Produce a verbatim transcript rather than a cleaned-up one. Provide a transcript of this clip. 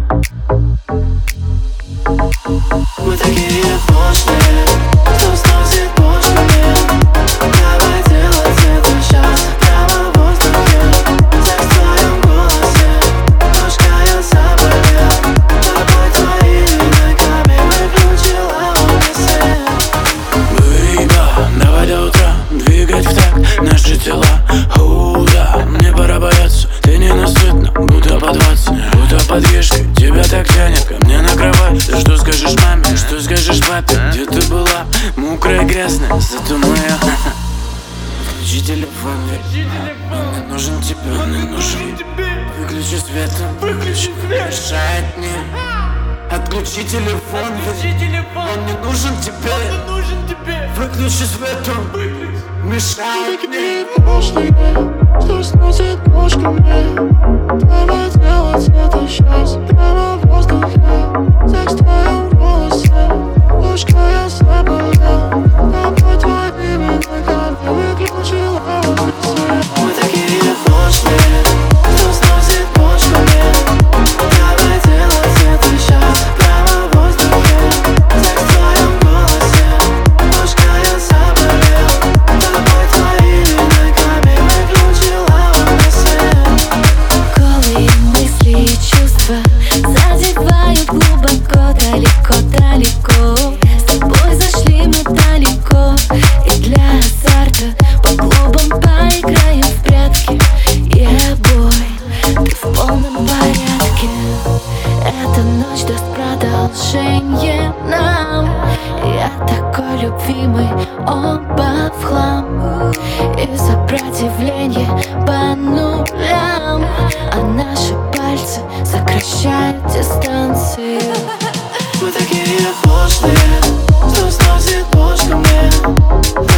Мы такие пошлые, что сносит бошками. Давай делать это сейчас, прямо в воздухе. Секс в твоем голосе, ножка я заболел. Тобой твоими ногами выключила мой свет. Бэйба, давай до утра двигать в такт наши тела. Худа, мне пора бояться, ты ненасытна, будто под двадцать. Будто под вешкой, тебя так тянет ко мне на кровать. Ты что скажешь маме, что скажешь папе? Где ты была, мокрая, грязная, зато моя. Включи телефон, ведь мне нужен тебе, он не нужен. Выключи свет, он выключи, мешает мне. Отключи телефон, ведь он не нужен тебе. Выключи свет, он мешает мне. Пошлые, что сносит бошками. Давай делать это сейчас, прямо в воздухе. Секс в твоем голосе, ножка я заболел. Тобой твоими ногами выключила мой свет. Мы такие пошлые, что сносит бошками. Давай делать это сейчас, прямо в воздухе. Секс в твоем голосе, ножка я заболел. Тобой твоими ногами выключила мой свет. Голые мысли и чувства задевают глубоко, далеко-далеко. С тобой зашли мы далеко, и для азарта по клубам поиграем в прятки. Yeah, boy, ты в полном порядке. Эта ночь даст продолжение нам. Я такой любимый, оба в хлам. И сопротивление по нулям, а наши пальцы сокращают дистанцию. Мы такие пошлые, что сносит бошками.